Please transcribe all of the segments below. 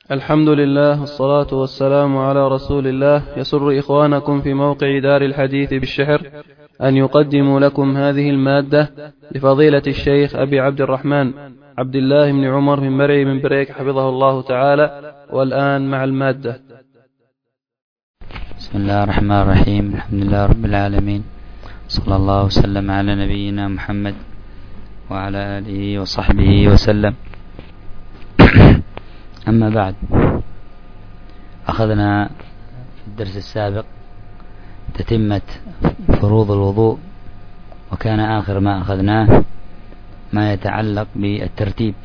الحمد لله والصلاة والسلام على رسول الله. يسر إخوانكم في موقع دار الحديث بالشحر أن يقدموا لكم هذه المادة لفضيلة الشيخ أبي عبد الرحمن عبد الله بن عمر من مرعي من بريك حفظه الله تعالى. والآن مع المادة. بسم الله الرحمن الرحيم. الحمد لله رب العالمين، صلى الله وسلم على نبينا محمد وعلى آله وصحبه وسلم. أما بعد، أخذنا في الدرس السابق تتمة فروض الوضوء، وكان آخر ما أخذناه ما يتعلق بالترتيب،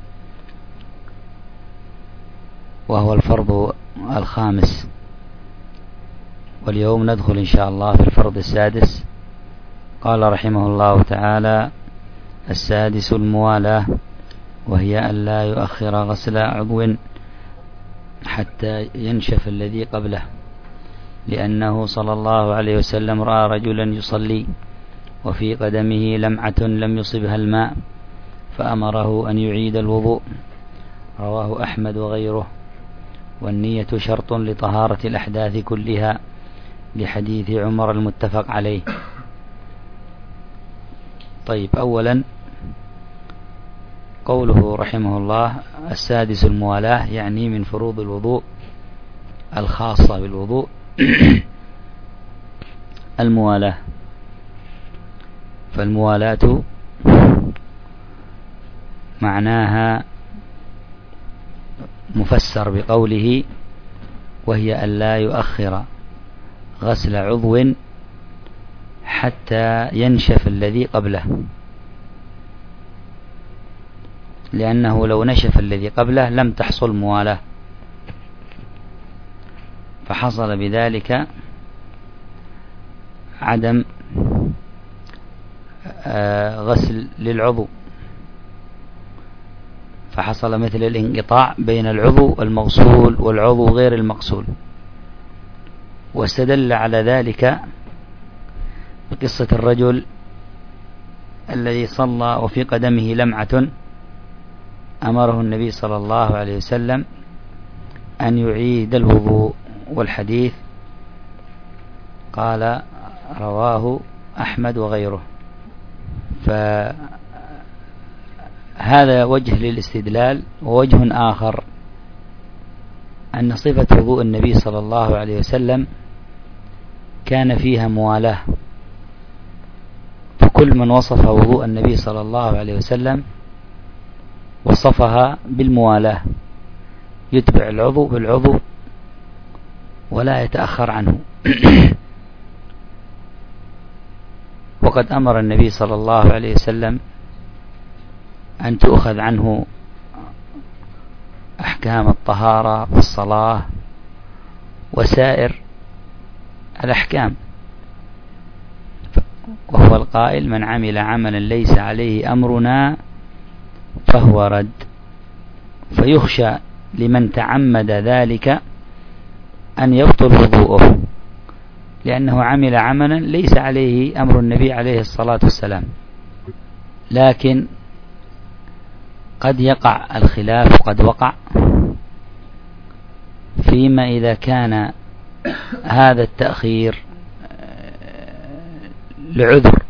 وهو الفرض الخامس. واليوم ندخل إن شاء الله في الفرض السادس. قال رحمه الله تعالى: السادس الموالاة، وهي أن لا يؤخر غسل عضو حتى ينشف الذي قبله، لأنه صلى الله عليه وسلم رأى رجلا يصلي وفي قدمه لمعة لم يصبها الماء فأمره أن يعيد الوضوء. رواه أحمد وغيره. والنية شرط لطهارة الأحداث كلها، لحديث عمر المتفق عليه. طيب، أولا قوله رحمه الله السادس الموالاة، يعني من فروض الوضوء الخاصة بالوضوء الموالاة. فالموالاة معناها مفسر بقوله: وهي أن لا يؤخر غسل عضو حتى ينشف الذي قبله، لأنه لو نشف الذي قبله لم تحصل موالاة، فحصل بذلك عدم غسل للعضو، فحصل مثل الانقطاع بين العضو المغسول والعضو غير المغسول. واستدل على ذلك بقصة الرجل الذي صلى وفي قدمه لمعة، أمره النبي صلى الله عليه وسلم أن يعيد الوضوء. والحديث قال رواه أحمد وغيره. فهذا وجه للاستدلال. ووجه آخر أن صفة وضوء النبي صلى الله عليه وسلم كان فيها موالاة، فكل من وصف وضوء النبي صلى الله عليه وسلم وصفها بالموالاة، يتبع العضو بالعضو ولا يتأخر عنه. وقد أمر النبي صلى الله عليه وسلم أن تؤخذ عنه أحكام الطهارة والصلاة وسائر الأحكام، وهو القائل: من عمل عملا ليس عليه أمرنا فهو رد. فيخشى لمن تعمد ذلك أن يبطل وضوءه، لأنه عمل عملا ليس عليه أمر النبي عليه الصلاة والسلام. لكن قد يقع الخلاف، وقد وقع فيما إذا كان هذا التأخير لعذر،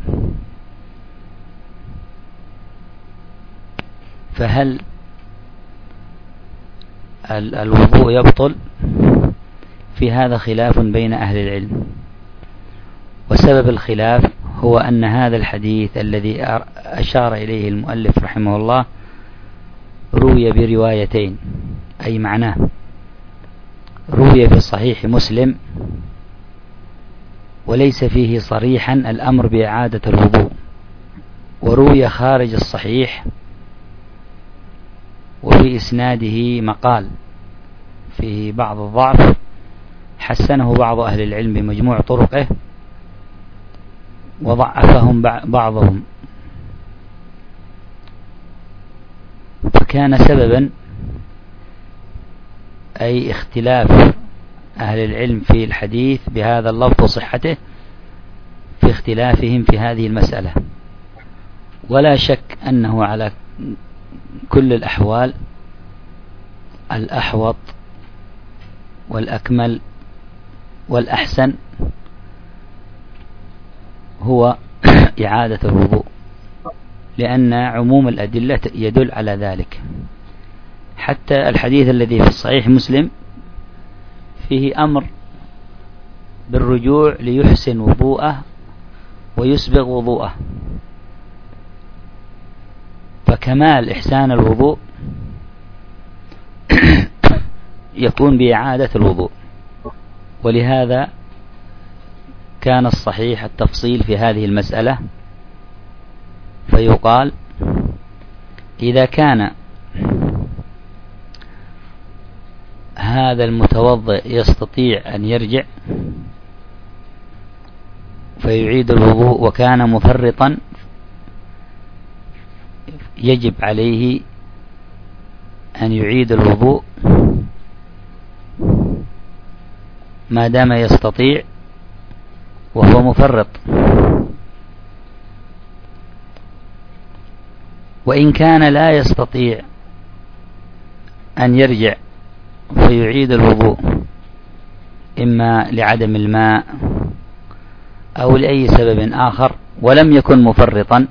فهل الوضوء يبطل؟ في هذا خلاف بين أهل العلم. وسبب الخلاف هو أن هذا الحديث الذي أشار إليه المؤلف رحمه الله روي بروايتين، أي معناه روي في صحيح مسلم وليس فيه صريحا الأمر بإعادة الوضوء، وروي خارج الصحيح وفي إسناده مقال فيه بعض الضعف، حسنه بعض أهل العلم بمجموع طرقه وضعفهم بعضهم، فكان سببا أي اختلاف أهل العلم في الحديث بهذا اللفظ وصحته في اختلافهم في هذه المسألة. ولا شك أنه على كل الأحوال الأحوط والأكمل والأحسن هو إعادة الوضوء، لأن عموم الأدلة يدل على ذلك. حتى الحديث الذي في الصحيح مسلم فيه أمر بالرجوع ليحسن وضوءه ويسبغ وضوءه، فكمال إحسان الوضوء يكون بإعادة الوضوء. ولهذا كان الصحيح التفصيل في هذه المسألة، فيقال إذا كان هذا المتوضئ يستطيع أن يرجع فيعيد الوضوء، وكان مفرطا يجب عليه أن يعيد الوضوء ما دام يستطيع وهو مفرط. وإن كان لا يستطيع أن يرجع فيعيد الوضوء إما لعدم الماء أو لأي سبب آخر ولم يكن مفرطا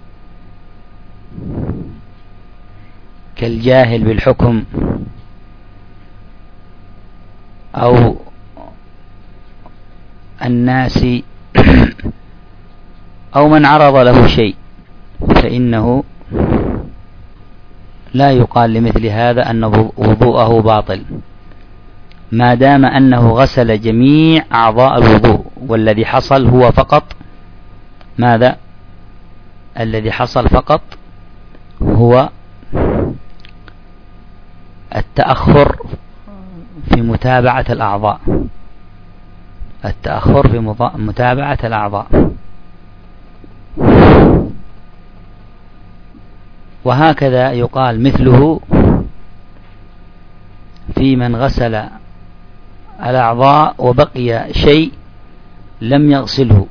كالجاهل بالحكم أو الناس أو من عرض له شيء، فإنه لا يقال لمثل هذا أن وضوءه باطل ما دام أنه غسل جميع أعضاء الوضوء. والذي حصل هو فقط ماذا؟ الذي حصل فقط هو التأخر في متابعة الأعضاء، التأخر في متابعة الأعضاء. وهكذا يقال مثله في من غسل الأعضاء وبقي شيء لم يغسله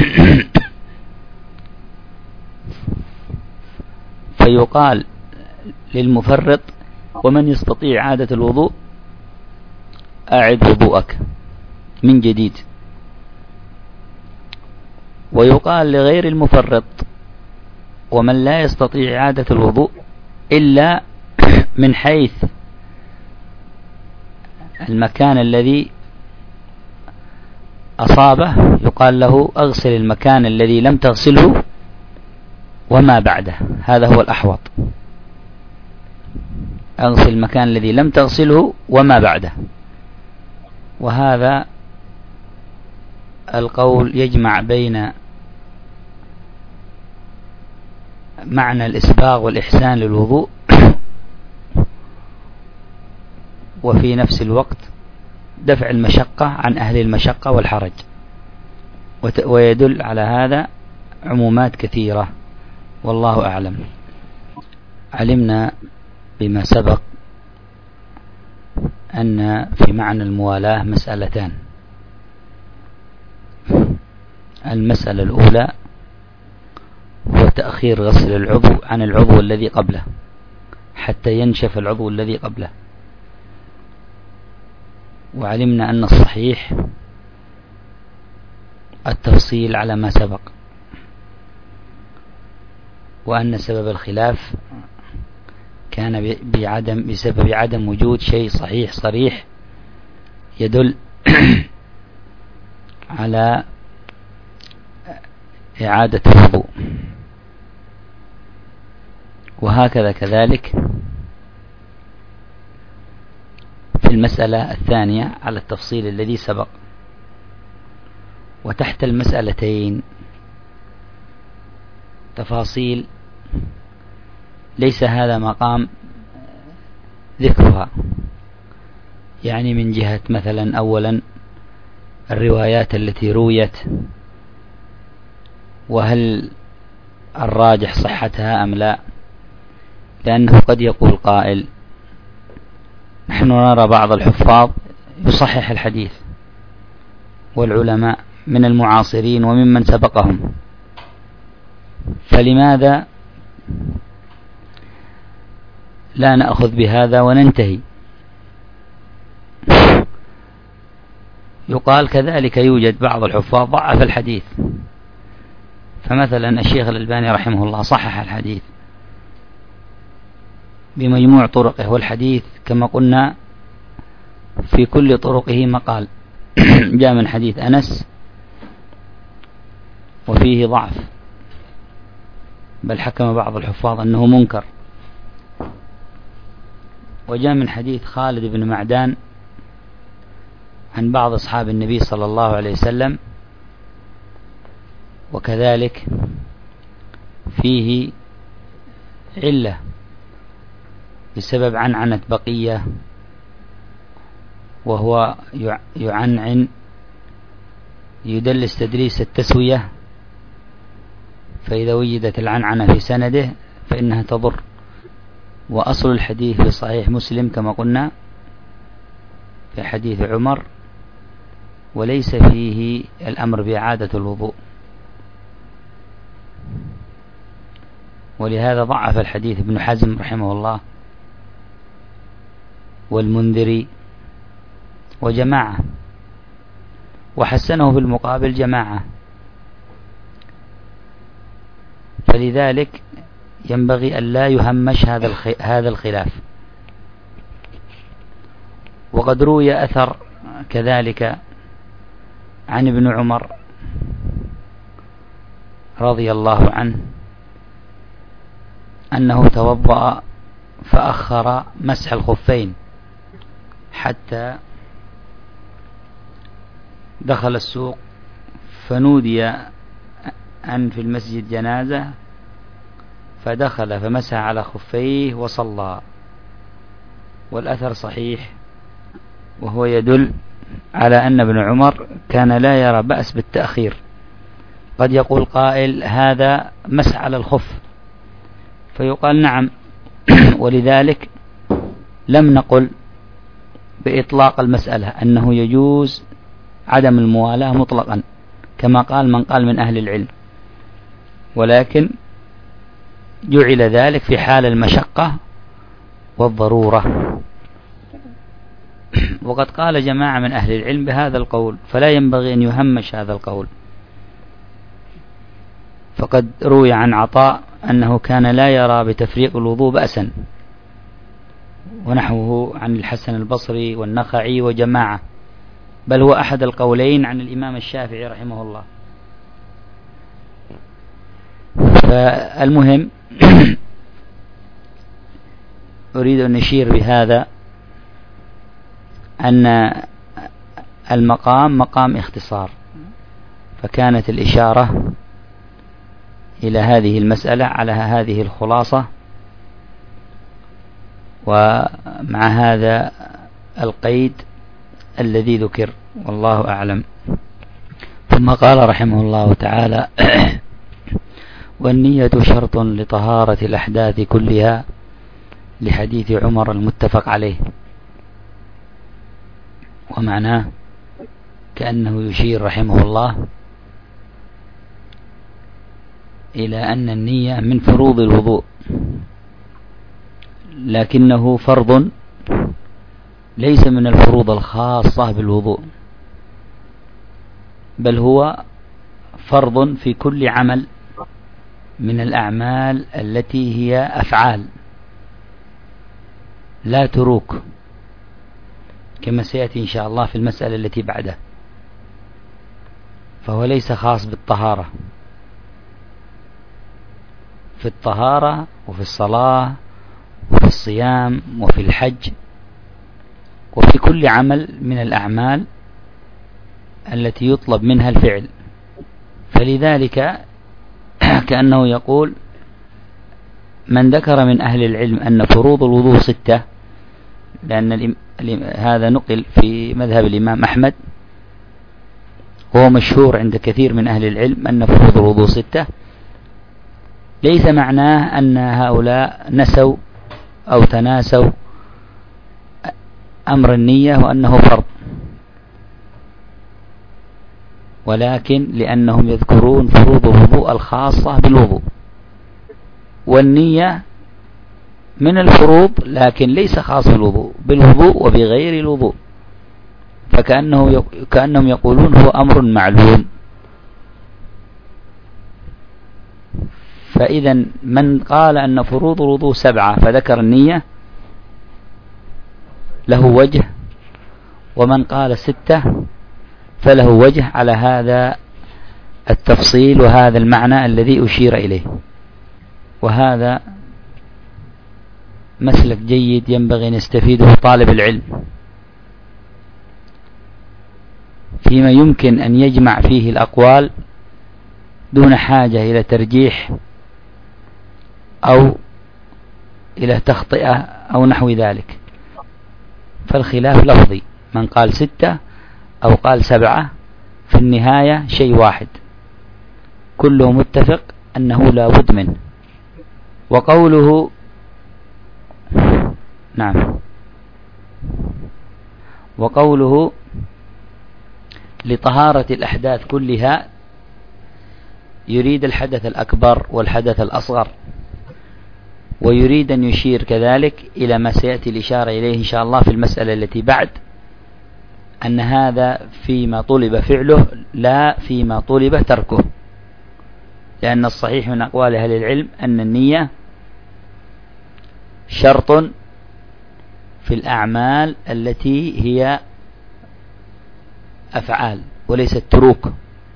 فيقال للمفرط ومن يستطيع إعادة الوضوء أعد وضوءك من جديد. ويقال لغير المفرط ومن لا يستطيع إعادة الوضوء إلا من حيث المكان الذي أصابه، يقال له أغسل المكان الذي لم تغسله وما بعده، هذا هو الأحوط، أغسل المكان الذي لم تغسله وما بعده. وهذا القول يجمع بين معنى الإسباغ والإحسان للوضوء وفي نفس الوقت دفع المشقة عن أهل المشقة والحرج. ويدل على هذا عمومات كثيرة والله أعلم. علمنا بما سبق أن في معنى الموالاة مسألتان. المسألة الأولى هو تأخير غسل العضو عن العضو الذي قبله حتى ينشف العضو الذي قبله، وعلمنا أن الصحيح التفصيل على ما سبق، وأن سبب الخلاف كان بسبب عدم وجود شيء صحيح صريح يدل على إعادة الوضوء. وهكذا كذلك في المسألة الثانية على التفصيل الذي سبق. وتحت المسألتين تفاصيل ليس هذا مقام ذكرها، يعني من جهة مثلا أولا الروايات التي رويت وهل الراجح صحتها أم لا، لأنه قد يقول قائل نحن نرى بعض الحفاظ يصحح الحديث والعلماء من المعاصرين وممن سبقهم، فلماذا لا نأخذ بهذا وننتهي يقال كذلك يوجد بعض الحفاظ ضعف الحديث، فمثلا الشيخ الألباني رحمه الله صحح الحديث بمجموع طرقه، والحديث كما قلنا في كل طرقه مقال جاء من حديث أنس وفيه ضعف، بل حكم بعض الحفاظ أنه منكر. وجاء من حديث خالد بن معدان عن بعض أصحاب النبي صلى الله عليه وسلم، وكذلك فيه علة بسبب عنعنة بقية، وهو يعنعن يدلس تدليس التسوية، فإذا وجدت العنعنة في سنده فإنها تضر. وأصل الحديث في صحيح مسلم كما قلنا في حديث عمر، وليس فيه الأمر بإعادة الوضوء، ولهذا ضعف الحديث ابن حزم رحمه الله والمنذري وجماعة، وحسنه في المقابل جماعة. فلذلك ينبغي أن لا يهمش هذا الخلاف. وقد روي أثر كذلك عن ابن عمر رضي الله عنه أنه توضأ فأخر مسح الخفين حتى دخل السوق، فنودي أن في المسجد جنازة، فدخل فمسح على خفيه وصلى. والأثر صحيح، وهو يدل على أن ابن عمر كان لا يرى بأس بالتأخير. قد يقول قائل هذا مسح على الخف، فيقال نعم، ولذلك لم نقل بإطلاق المسألة أنه يجوز عدم الموالاة مطلقا كما قال من قال من أهل العلم، ولكن جعل ذلك في حال المشقة والضرورة. وقد قال جماعة من أهل العلم بهذا القول، فلا ينبغي أن يهمش هذا القول. فقد روي عن عطاء أنه كان لا يرى بتفريق الوضوء بأسا، ونحوه عن الحسن البصري والنخعي وجماعة، بل هو أحد القولين عن الإمام الشافعي رحمه الله. فالمهم أريد أن نشير بهذا أن المقام مقام اختصار، فكانت الإشارة إلى هذه المسألة على هذه الخلاصة، ومع هذا القيد الذي ذكر، والله أعلم. ثم قال رحمه الله تعالى: والنية شرط لطهارة الأحداث كلها، لحديث عمر المتفق عليه. ومعناه كأنه يشير رحمه الله إلى أن النية من فروض الوضوء، لكنه فرض ليس من الفروض الخاصة بالوضوء، بل هو فرض في كل عمل من الأعمال التي هي أفعال لا تروك، كما سيأتي إن شاء الله في المسألة التي بعده. فهو ليس خاص بالطهارة، في الطهارة وفي الصلاة وفي الصيام وفي الحج وفي كل عمل من الأعمال التي يطلب منها الفعل. فلذلك كأنه يقول: من ذكر من أهل العلم أن فروض الوضوء 6، لأن هذا نقل في مذهب الإمام أحمد، وهو مشهور عند كثير من أهل العلم أن فروض الوضوء 6، ليس معناه أن هؤلاء نسوا أو تناسوا أمر النية وأنه فرض، ولكن لأنهم يذكرون فروض الوضوء الخاصة بالوضوء، والنية من الفروض لكن ليس خاص بالوضوء وبغير الوضوء. كأنهم يقولون هو أمر معلوم. فإذا من قال أن فروض الوضوء 7 فذكر النية له وجه، ومن قال 6 فله وجه على هذا التفصيل وهذا المعنى الذي أشير إليه. وهذا مسلك جيد ينبغي أن يستفيده طالب العلم فيما يمكن أن يجمع فيه الأقوال دون حاجة إلى ترجيح أو إلى تخطئة أو نحو ذلك. فالخلاف لفظي، من قال 6 أو قال 7 في النهاية شيء واحد، كله متفق أنه لا بد منه. وقوله وقوله لطهارة الأحداث كلها يريد الحدث الأكبر والحدث الأصغر، ويريد أن يشير كذلك إلى ما سيأتي الإشارة إليه إن شاء الله في المسألة التي بعد، أن هذا فيما طلب فعله لا فيما طلب تركه، لأن الصحيح من أقوال أهل العلم أن النية شرط في الأعمال التي هي أفعال وليست تروك،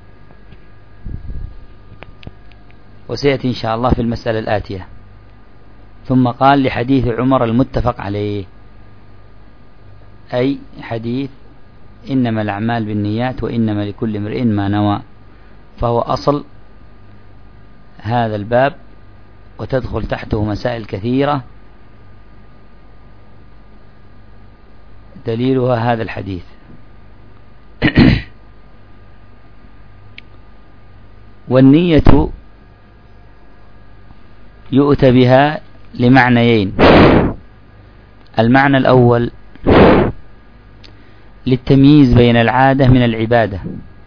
وسيأتي إن شاء الله في المسألة الآتية. ثم قال لحديث عمر المتفق عليه، أي حديث إنما الأعمال بالنيات وإنما لكل امرئ ما نوى، فهو أصل هذا الباب وتدخل تحته مسائل كثيرة دليلها هذا الحديث. والنية يؤتى بها لمعنيين: المعنى الأول للتمييز بين العادة من العبادة،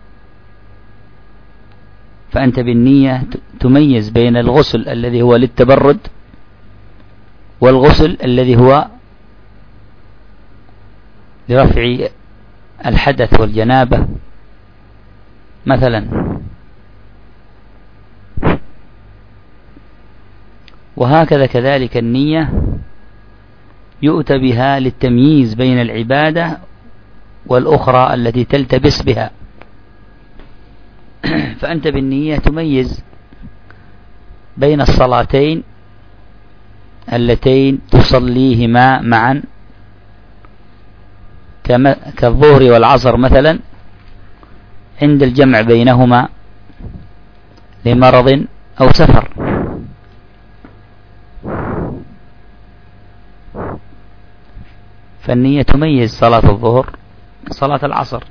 فأنت بالنية تميز بين الغسل الذي هو للتبرد والغسل الذي هو لرفع الحدث والجنابة مثلا. وهكذا كذلك النية يؤتى بها للتمييز بين العبادة والأخرى التي تلتبس بها، فأنت بالنية تميز بين الصلاتين اللتين تصليهما معا كالظهر والعصر مثلا عند الجمع بينهما لمرض أو سفر. فالنية تميز صلاة الظهر صلاة العصر.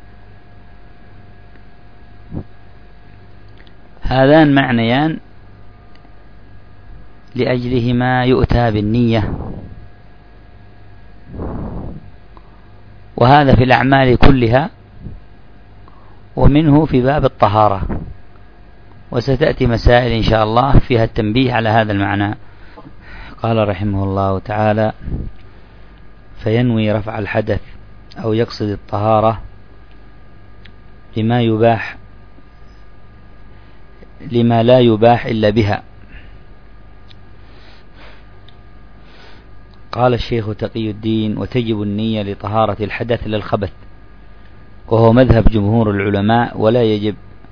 هذان معنيان لأجلهما يؤتى بالنية، وهذا في الأعمال كلها، ومنه في باب الطهارة، وستأتي مسائل إن شاء الله فيها التنبيه على هذا المعنى. قال رحمه الله تعالى: فينوي رفع الحدث أو يقصد الطهارة لما لا يباح إلا بها. قال الشيخ تقي الدين: وتجب النية لطهارة الحدث للخبث، وهو مذهب جمهور العلماء، ولا يجب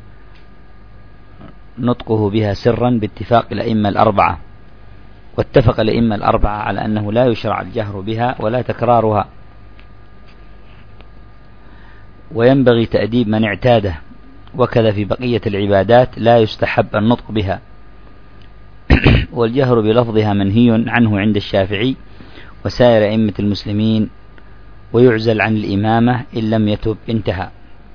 نطقه بها سرا باتفاق الأئمة الأربعة. واتفق الأئمة الأربعة على أنه لا يشرع الجهر بها ولا تكرارها، وينبغي تأديب من اعتاده، وكذا في بقية العبادات لا يستحب النطق بها. والجهر بلفظها منهي عنه عند الشافعي وسائر أئمة المسلمين، ويعزل عن الإمامة إن لم يتب. انتهى.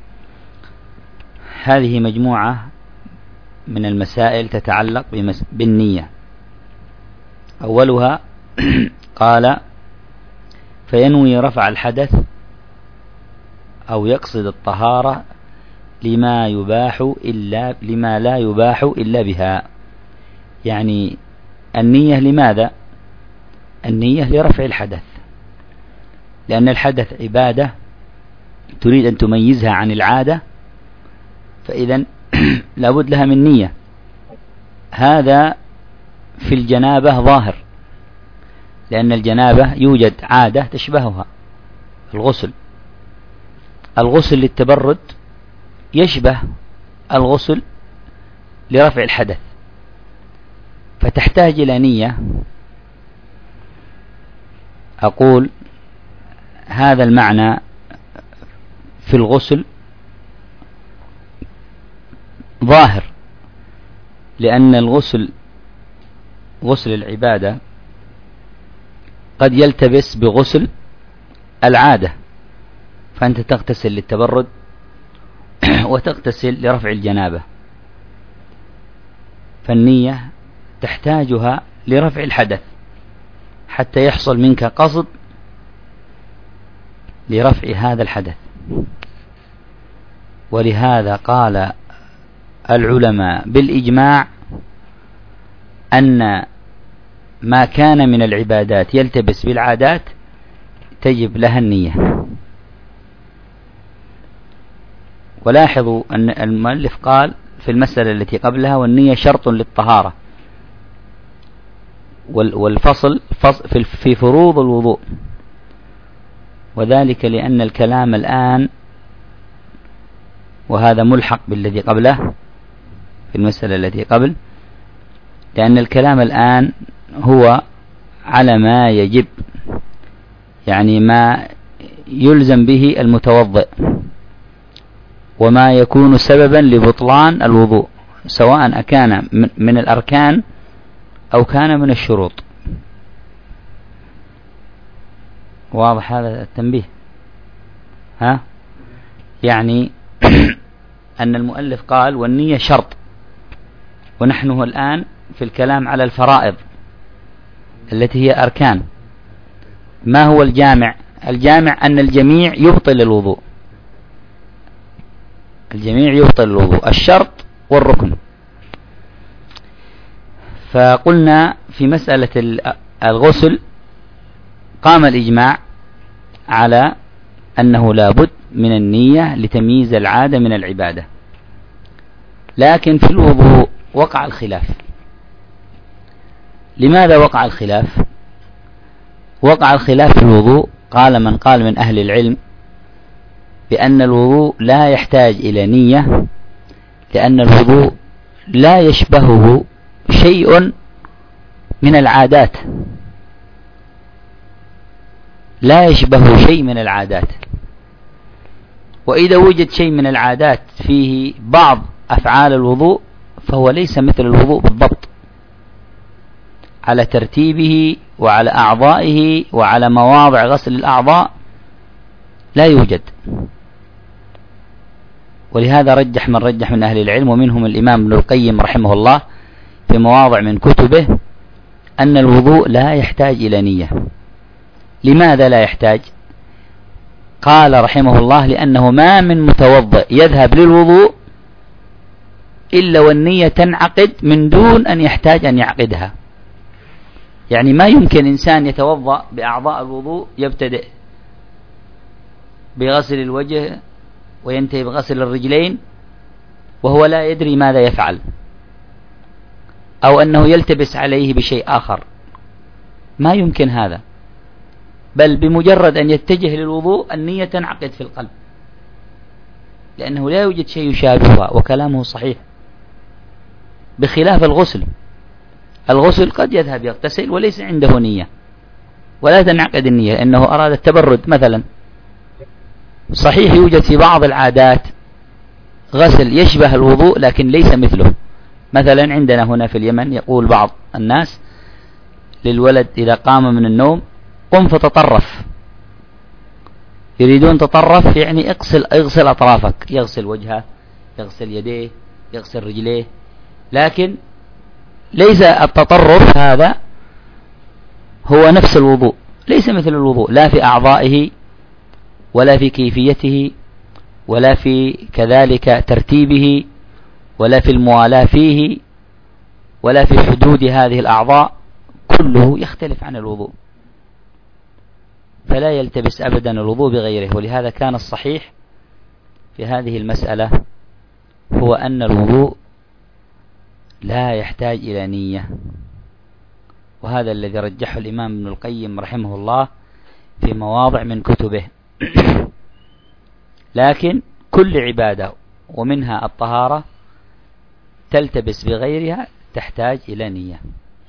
هذه مجموعة من المسائل تتعلق بالنية. أولها قال: فينوي رفع الحدث أو يقصد الطهارة لما لا يباح إلا بها. يعني النية لماذا؟ النية لرفع الحدث، لأن الحدث عبادة تريد أن تميزها عن العادة فإذا لابد لها من نية. هذا في الجنابة ظاهر، لأن الجنابة يوجد عادة تشبهها، الغسل للتبرد يشبه الغسل لرفع الحدث، فتحتاج إلى نية. أقول هذا المعنى في الغسل ظاهر، لأن الغسل، غسل العبادة، قد يلتبس بغسل العادة، فأنت تغتسل للتبرد وتغتسل لرفع الجنابة، فالنية تحتاجها لرفع الحدث حتى يحصل منك قصد لرفع هذا الحدث. ولهذا قال العلماء بالإجماع أن ما كان من العبادات يلتبس بالعادات تجب لها النية. ولاحظوا أن المؤلف قال في المسألة التي قبلها والنية شرط للطهارة، والفصل في فروض الوضوء، وذلك لأن الكلام الآن، وهذا ملحق بالذي قبله في المسألة التي قبل، لأن الكلام الآن هو على ما يجب، يعني ما يلزم به المتوضئ وما يكون سببا لبطلان الوضوء، سواء أكان من الأركان أو كان من الشروط. واضح هذا التنبيه؟ يعني أن المؤلف قال والنية شرط، ونحن الآن في الكلام على الفرائض التي هي أركان. ما هو الجامع؟ الجامع أن الجميع يبطل الوضوء، الجميع يبطل الوضوء، الشرط والركن. فقلنا في مسألة الغسل قام الإجماع على أنه لابد من النية لتمييز العادة من العبادة، لكن في الوضوء وقع الخلاف. لماذا وقع الخلاف؟ وقع الخلاف في الوضوء. قال من قال من أهل العلم بأن الوضوء لا يحتاج إلى نية، لأن الوضوء لا يشبهه شيء من العادات، لا يشبهه شيء من العادات. وإذا وجد شيء من العادات فيه بعض أفعال الوضوء فهو ليس مثل الوضوء بالضبط، على ترتيبه وعلى أعضائه وعلى مواضع غسل الأعضاء لا يوجد. ولهذا رجح من رجح من أهل العلم، ومنهم الإمام ابن القيم رحمه الله في مواضع من كتبه، أن الوضوء لا يحتاج إلى نية. لماذا لا يحتاج؟ قال رحمه الله لأنه ما من متوضئ يذهب للوضوء إلا والنية تنعقد من دون أن يحتاج أن يعقدها. يعني ما يمكن إنسان يتوضأ بأعضاء الوضوء، يبتدئ بغسل الوجه وينتهي بغسل الرجلين وهو لا يدري ماذا يفعل، أو أنه يلتبس عليه بشيء آخر. ما يمكن هذا، بل بمجرد أن يتجه للوضوء النية تنعقد في القلب، لأنه لا يوجد شيء يشابهها، وكلامه صحيح. بخلاف الغسل، الغسل قد يذهب يغتسل وليس عنده نية ولا تنعقد النية، لأنه أراد التبرد مثلا. صحيح يوجد في بعض العادات غسل يشبه الوضوء لكن ليس مثله. مثلا عندنا هنا في اليمن يقول بعض الناس للولد إذا قام من النوم قم فتطرف، يريدون تطرف يعني اغسل أطرافك، يغسل وجهه، يغسل يديه، يغسل رجليه، لكن ليس التطرف هذا هو نفس الوضوء، ليس مثل الوضوء، لا في أعضائه ولا في كيفيته ولا في كذلك ترتيبه ولا في الموالاة فيه ولا في حدود هذه الأعضاء، كله يختلف عن الوضوء، فلا يلتبس أبدا الوضوء بغيره. ولهذا كان الصحيح في هذه المسألة هو أن الوضوء لا يحتاج إلى نية، وهذا الذي رجحه الإمام ابن القيم رحمه الله في مواضع من كتبه. لكن كل عبادة ومنها الطهارة تلتبس بغيرها تحتاج إلى نية.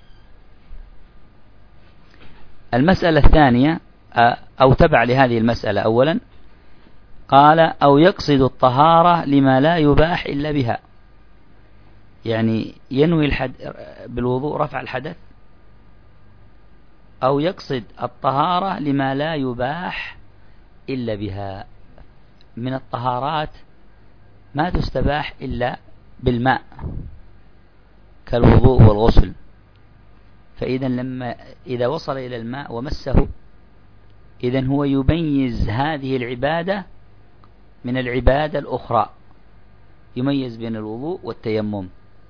المسألة الثانية أو تبع لهذه المسألة أولا قال أو يقصد الطهارة لما لا يباح إلا بها، يعني ينوي بالوضوء رفع الحدث، أو يقصد الطهارة لما لا يباح إلا بها. من الطهارات ما تستباح إلا بالماء كالوضوء والغسل، فإذا إذا وصل إلى الماء ومسه إذن هو يميز هذه العبادة من العبادة الأخرى، يميز بين الوضوء والتيمم،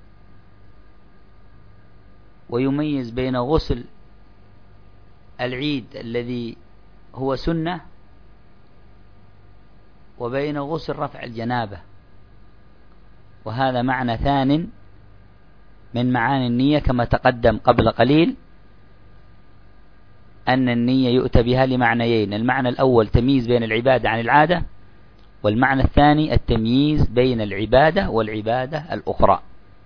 ويميز بين غسل العيد الذي هو سنة وبين غسل رفع الجنابة. وهذا معنى ثان من معاني النية كما تقدم قبل قليل، أن النية يؤتى بها لمعنيين: المعنى الأول تمييز بين العبادة عن العادة، والمعنى الثاني التمييز بين العبادة والعبادة الأخرى.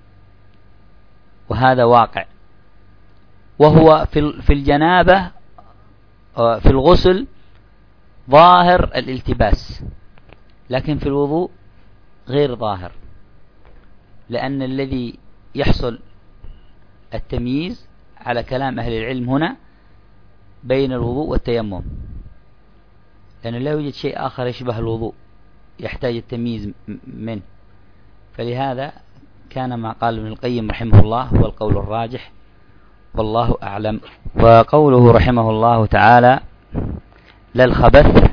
وهذا واقع، وهو في الجنابة في الغسل ظاهر الالتباس، لكن في الوضوء غير ظاهر، لأن الذي يحصل التمييز على كلام أهل العلم هنا بين الوضوء والتيمم، لأنه لا يوجد شيء آخر يشبه الوضوء يحتاج التمييز منه. فلهذا كان ما قال ابن القيم رحمه الله هو القول الراجح، والله أعلم. وقوله رحمه الله تعالى لا الخبث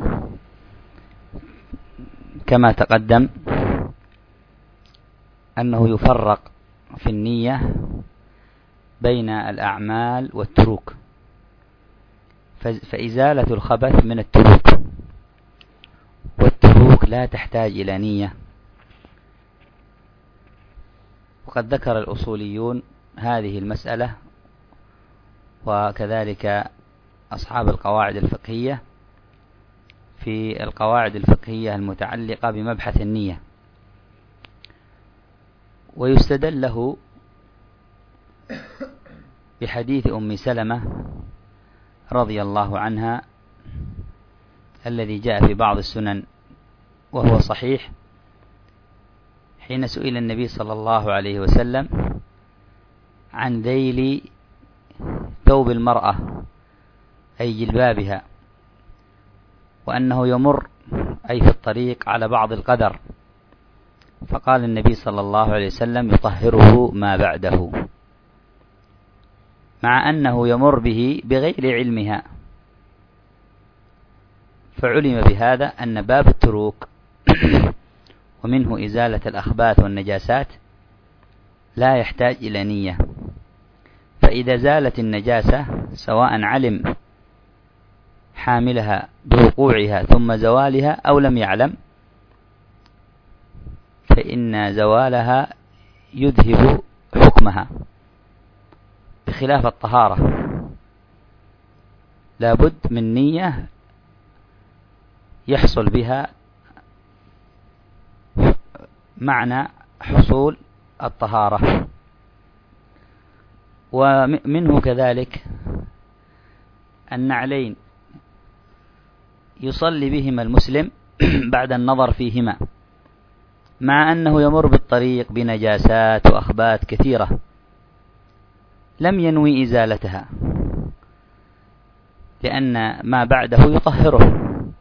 كما تقدم أنه يفرق في النية بين الأعمال والتروك، فإزالة الخبث من التروك، والتروك لا تحتاج إلى نية. وقد ذكر الأصوليون هذه المسألة، وكذلك أصحاب القواعد الفقهية في القواعد الفقهية المتعلقة بمبحث النية. ويستدل له بحديث أم سلمة رضي الله عنها الذي جاء في بعض السنن وهو صحيح، حين سئل النبي صلى الله عليه وسلم عن ذيل ثوب المرأة أي جلبابها، وأنه يمر أي في الطريق على بعض القدر، فقال النبي صلى الله عليه وسلم يطهره ما بعده، مع أنه يمر به بغير علمها. فعلم بهذا أن باب التروك ومنه إزالة الأخباث والنجاسات لا يحتاج إلى نية، فإذا زالت النجاسة سواء علم حاملها بوقوعها ثم زوالها أو لم يعلم، فإن زوالها يذهب حكمها، بخلاف الطهارة لابد من نية يحصل بها معنى حصول الطهارة. ومنه كذلك النعلين يصلي بهما المسلم بعد النظر فيهما، مع أنه يمر بالطريق بنجاسات وأخبات كثيرة لم ينوي إزالتها، لأن ما بعده يطهره.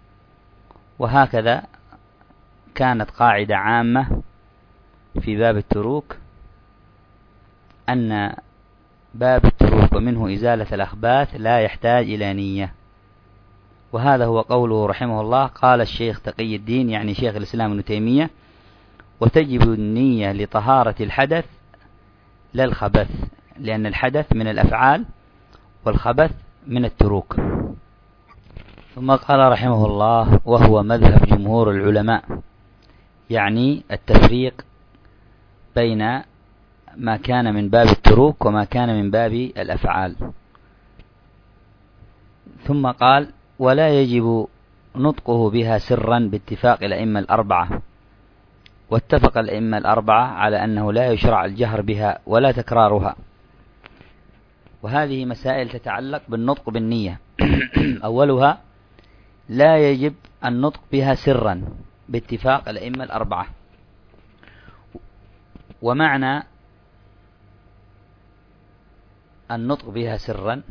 وهكذا كانت قاعدة عامة في باب التروك، أن باب التروك ومنه إزالة الأخباث لا يحتاج إلى نية. وهذا هو قوله رحمه الله. قال الشيخ تقي الدين يعني شيخ الإسلام ابن تيمية: وتجب النية لطهارة الحدث لا الخبث، لأن الحدث من الأفعال والخبث من التروك. ثم قال رحمه الله: وهو مذهب جمهور العلماء يعني التفريق بين ما كان من باب التروك وما كان من باب الأفعال. ثم قال: ولا يجب نطقه بها سرا باتفاق الأئمة الأربعة. واتفق الأئمة الأربعة على أنه لا يشرع الجهر بها ولا تكرارها. وهذه مسائل تتعلق بالنطق بالنية. أولها: لا يجب النطق بها سرا باتفاق الأئمة الأربعة. ومعنى النطق بها سرا،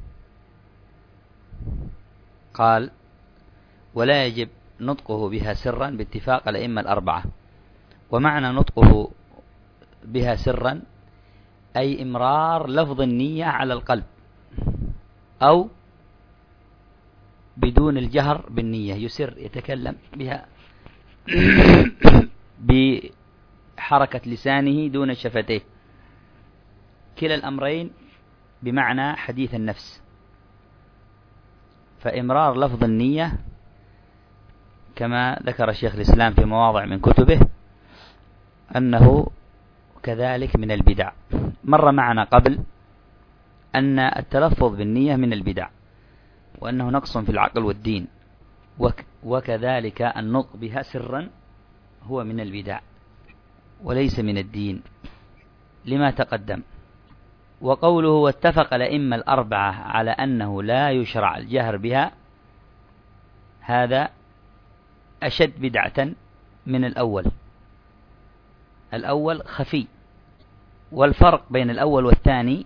قال: ولا يجب نطقه بها سرا باتفاق الأئمة الأربعة. ومعنى نطقه بها سرا أي إمرار لفظ النية على القلب، أو بدون الجهر بالنية، يسر يتكلم بها بحركة لسانه دون شفتيه. كلا الأمرين بمعنى حديث النفس. فإمرار لفظ النية كما ذكر شيخ الإسلام في مواضع من كتبه أنه كذلك من البدع. مر معنا قبل أن التلفظ بالنية من البدع، وأنه نقص في العقل والدين، وكذلك النطق بها سرا هو من البدع وليس من الدين لما تقدم. وقوله: واتفق الأئمة الأربعة على أنه لا يشرع الجهر بها، هذا أشد بدعة من الأول. الأول خفي، والفرق بين الأول والثاني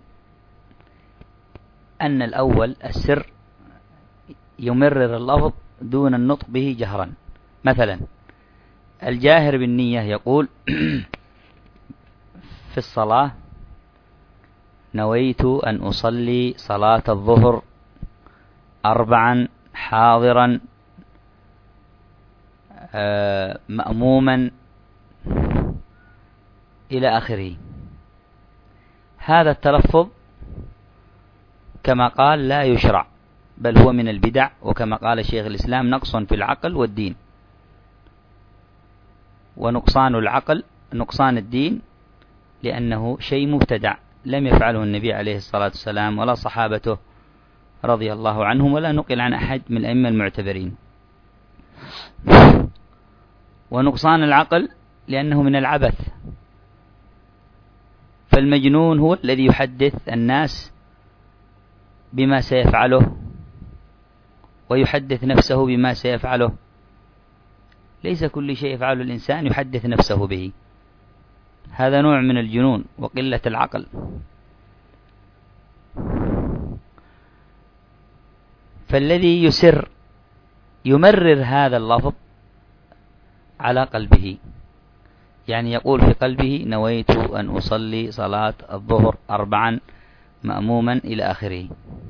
أن الأول السر يمرر اللفظ دون النطق به جهرا. مثلا الجاهر بالنية يقول في الصلاة: نويت أن أصلي صلاة الظهر 4 حاضرا مأموما إلى آخره. هذا التلفظ كما قال لا يشرع، بل هو من البدع، وكما قال شيخ الإسلام: نقص في العقل والدين. ونقصان العقل نقصان الدين، لأنه شيء مبتدع لم يفعله النبي عليه الصلاة والسلام ولا صحابته رضي الله عنهم، ولا نقل عن أحد من الأئمة المعتبرين. ونقصان العقل لأنه من العبث. فالمجنون هو الذي يحدث الناس بما سيفعله ويحدث نفسه بما سيفعله. ليس كل شيء يفعله الإنسان يحدث نفسه به، هذا نوع من الجنون وقلة العقل. فالذي يسر يمرر هذا اللفظ على قلبه، يعني يقول في قلبه: نويت أن أصلي صلاة الظهر 4 مأموما إلى آخره.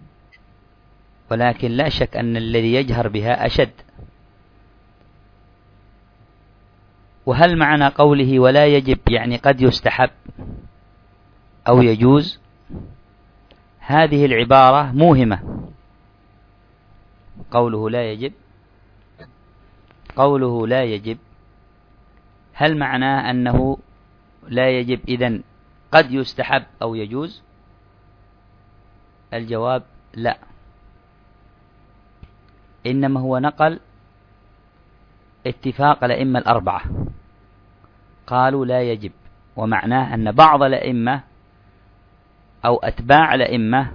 ولكن لا شك أن الذي يجهر بها أشد. وهل معنى قوله ولا يجب يعني قد يستحب أو يجوز؟ هذه العبارة موهمة. قوله لا يجب هل معناه أنه لا يجب إذن قد يستحب أو يجوز؟ الجواب لا، إنما هو نقل اتفاق الأئمة الأربعة، قالوا لا يجب، ومعناه أن بعض الأئمة أو أتباع الأئمة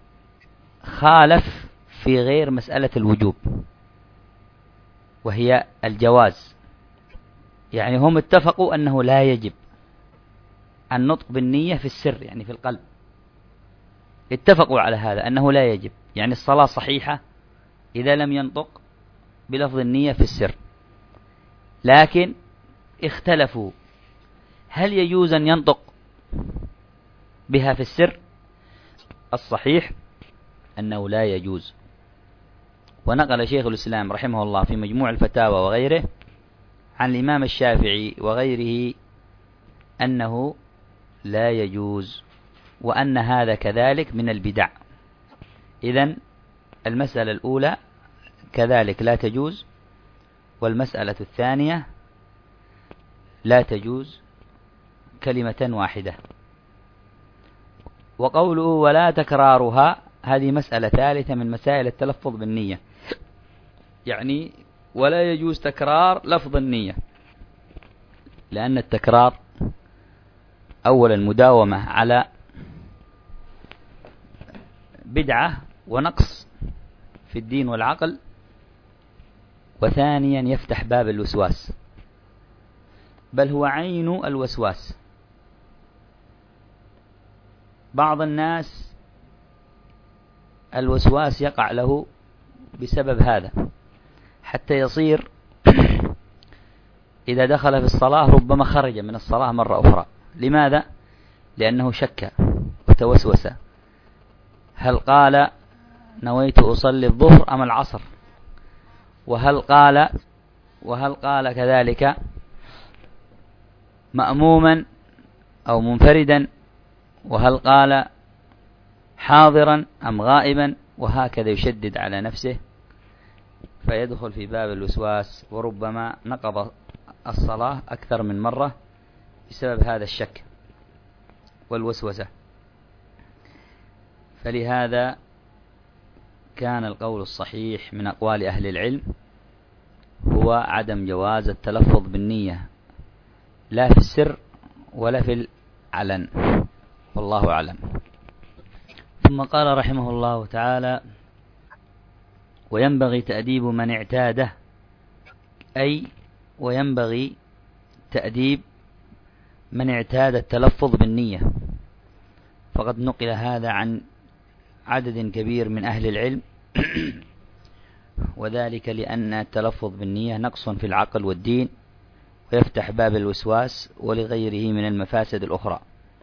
خالف في غير مسألة الوجوب وهي الجواز. يعني هم اتفقوا أنه لا يجب النطق بالنية في السر، يعني في القلب، اتفقوا على هذا أنه لا يجب، يعني الصلاة صحيحة إذا لم ينطق بلفظ النية في السر. لكن اختلفوا هل يجوز أن ينطق بها في السر؟ الصحيح أنه لا يجوز. ونقل شيخ الإسلام رحمه الله في مجموع الفتاوى وغيره عن الإمام الشافعي وغيره أنه لا يجوز، وأن هذا كذلك من البدع. إذن المسألة الأولى كذلك لا تجوز، والمسألة الثانية لا تجوز كلمة واحدة. وقوله ولا تكرارها هذه مسألة ثالثة من مسائل التلفظ بالنية، يعني ولا يجوز تكرار لفظ النية، لأن التكرار أولا مداومة على بدعة ونقص في الدين والعقل، وثانيا يفتح باب الوسواس، بل هو عين الوسواس. بعض الناس الوسواس يقع له بسبب هذا، حتى يصير إذا دخل في الصلاة ربما خرج من الصلاة مرة أخرى. لماذا؟ لأنه شك وتوسوس، هل قال نويت أصلي الظهر أم العصر، وهل قال كذلك مأموما أو منفردا، وهل قال حاضرا أم غائبا، وهكذا يشدد على نفسه فيدخل في باب الوسواس، وربما نقض الصلاة أكثر من مرة بسبب هذا الشك والوسوسة. فلهذا كان القول الصحيح من أقوال أهل العلم هو عدم جواز التلفظ بالنية، لا في السر ولا في العلن، والله أعلم. ثم قال رحمه الله تعالى وينبغي تأديب من اعتاده، أي وينبغي تأديب من اعتاد التلفظ بالنية، فقد نقل هذا عن عدد كبير من أهل العلم وذلك لأن التلفظ بالنية نقص في العقل والدين، ويفتح باب الوسواس ولغيره من المفاسد الأخرى.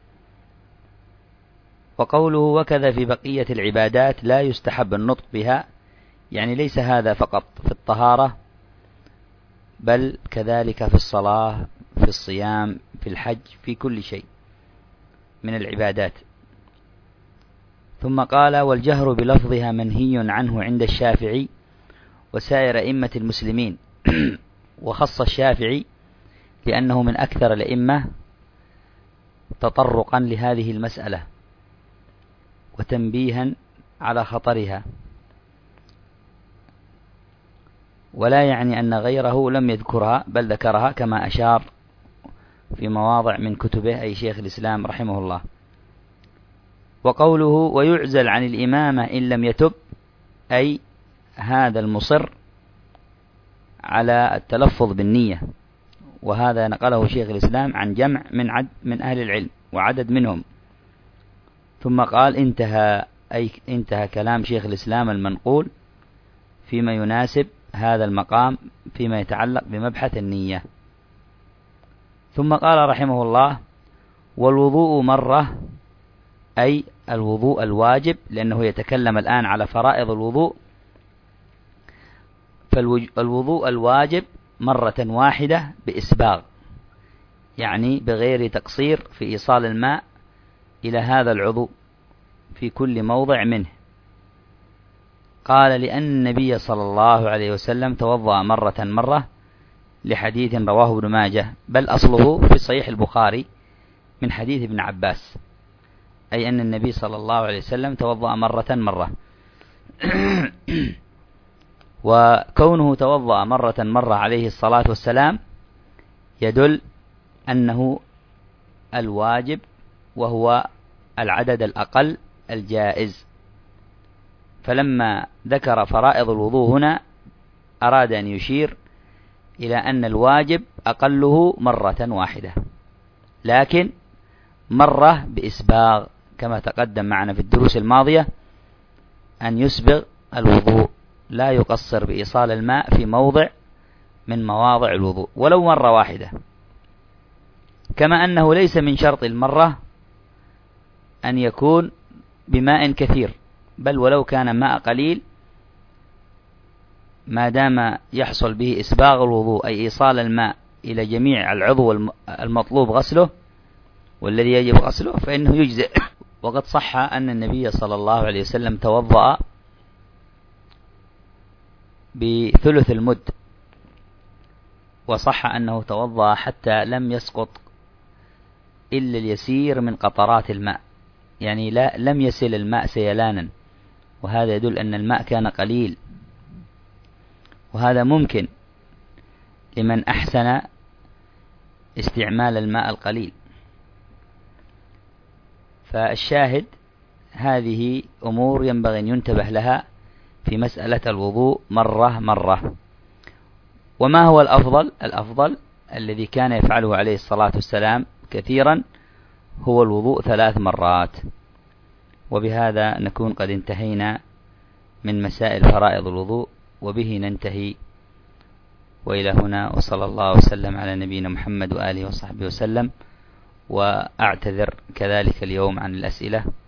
وقوله وكذا في بقية العبادات لا يستحب النطق بها، يعني ليس هذا فقط في الطهارة، بل كذلك في الصلاة، في الصيام، في الحج، في كل شيء من العبادات. ثم قال والجهر بلفظها منهي عنه عند الشافعي وسائر أئمة المسلمين وخص الشافعي لأنه من أكثر الأئمة تطرقا لهذه المسألة وتنبيها على خطرها، ولا يعني أن غيره لم يذكرها، بل ذكرها كما أشار في مواضع من كتبه أي شيخ الإسلام رحمه الله. وقوله ويعزل عن الإمامة إن لم يتب، أي هذا المصر على التلفظ بالنية، وهذا نقله شيخ الإسلام عن جمع من أهل العلم وعدد منهم. ثم قال انتهى، أي انتهى كلام شيخ الإسلام المنقول فيما يناسب هذا المقام فيما يتعلق بمبحث النية. ثم قال رحمه الله والوضوء مرة، أي الوضوء الواجب، لأنه يتكلم الآن على فرائض الوضوء. فالوضوء الواجب مرة واحدة بإسباغ، يعني بغير تقصير في إيصال الماء إلى هذا العضو في كل موضع منه. قال لأن النبي صلى الله عليه وسلم توضأ مرة لحديث رواه ابن ماجه، بل أصله في صحيح البخاري من حديث ابن عباس، أي أن النبي صلى الله عليه وسلم توضأ مرة وكونه توضأ مرة عليه الصلاة والسلام يدل أنه الواجب، وهو العدد الأقل الجائز. فلما ذكر فرائض الوضوء هنا أراد أن يشير إلى أن الواجب أقله مرة واحدة، لكن مرة بإسباغ كما تقدم معنا في الدروس الماضية، أن يسبغ الوضوء، لا يقصر بإيصال الماء في موضع من مواضع الوضوء ولو مرة واحدة. كما أنه ليس من شرط المرة أن يكون بماء كثير، بل ولو كان ماء قليل ما دام يحصل به إسباغ الوضوء، أي إيصال الماء إلى جميع العضو المطلوب غسله والذي يجب غسله، فإنه يجزئ. وقد صح أن النبي صلى الله عليه وسلم توضأ بثلث المد، وصح أنه توضأ حتى لم يسقط إلا اليسير من قطرات الماء، يعني لم يسل الماء سيلانا، وهذا يدل أن الماء كان قليل، وهذا ممكن لمن أحسن استعمال الماء القليل. فالشاهد هذه أمور ينبغي أن ينتبه لها في مسألة الوضوء مرة مرة. وما هو الأفضل؟ الأفضل الذي كان يفعله عليه الصلاة والسلام كثيرا هو الوضوء 3 مرات. وبهذا نكون قد انتهينا من مسائل فرائض الوضوء، وبه ننتهي. وإلى هنا، وصلى الله وسلم على نبينا محمد وآله وصحبه وسلم. وأعتذر كذلك اليوم عن الأسئلة.